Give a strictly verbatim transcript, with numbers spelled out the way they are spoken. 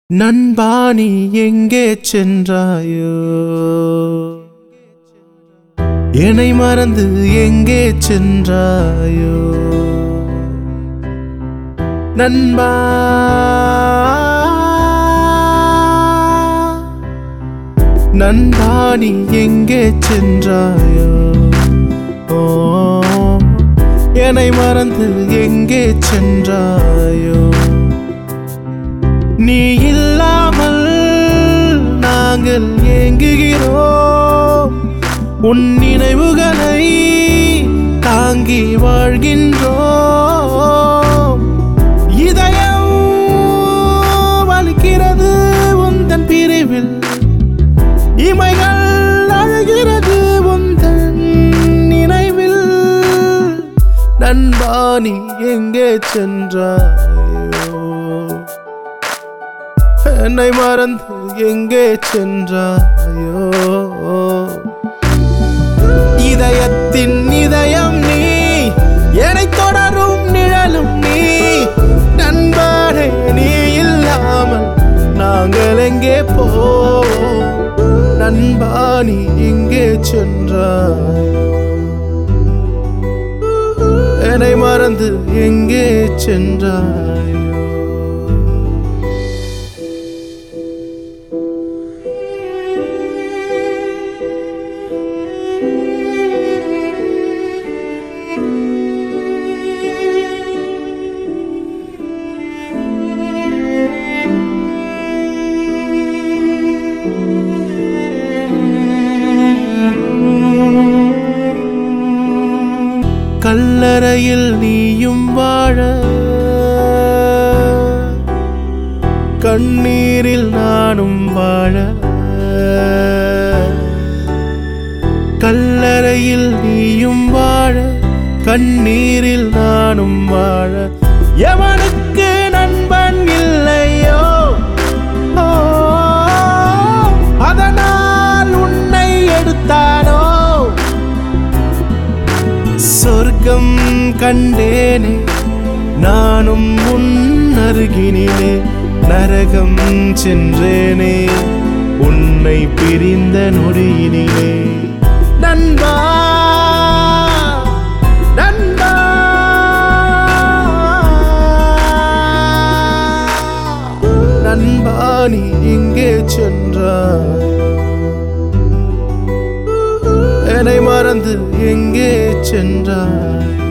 நண்பா நீ எங்கே சென்றாயோ? என்னை மறந்து எங்கே சென்றாயோ? நண்பா நண்பா நீ எங்கே சென்றாயோ? ஓ என்னை மறந்து எங்கே சென்றாயோ? நீ இல்லாமல் நாங்கள் ஏங்குகிறோம், உன் நினைவுகளை தாங்கி வாழ்கின்றோம். இதயம் வலிக்கிறது உந்தன் பிரிவில், இமைகள் அழுகிறது உந்தன் நினைவில். நண்பா நீ எங்கே சென்றாயோ? என்னை மறந்து எங்கே சென்றாயோ? இதயத்தின் இதயம் நீ, என்னை தொடரும் நிழலும் நீ. நண்பனே நீ இல்லாமல் நாங்கள் எங்கே போவோம்? நண்பா நீ எங்கே சென்றாயோ? என்னை மறந்து எங்கே சென்றாயோ? கல்லறையில் நீயும் வாழ, கண்ணீரில் நானும் வாழ. கல்லறையில் நீயும் வாழ, கண்ணீரில் நானும் வாழ. எவனுக்கு நண்பன் இல்லையோ, அதனால் உன்னை எடுத்தானோ? சொர்க்கம் கண்டேனே நானும் உன் அருகினிலே, நரகம் சென்றேனே உன்னை பிரிந்த நொடியினிலே. நண்பா நண்பா நண்பா நீ எங்கே சென்றாய்? என்னை மறந்து எங்கே சென்றாய்?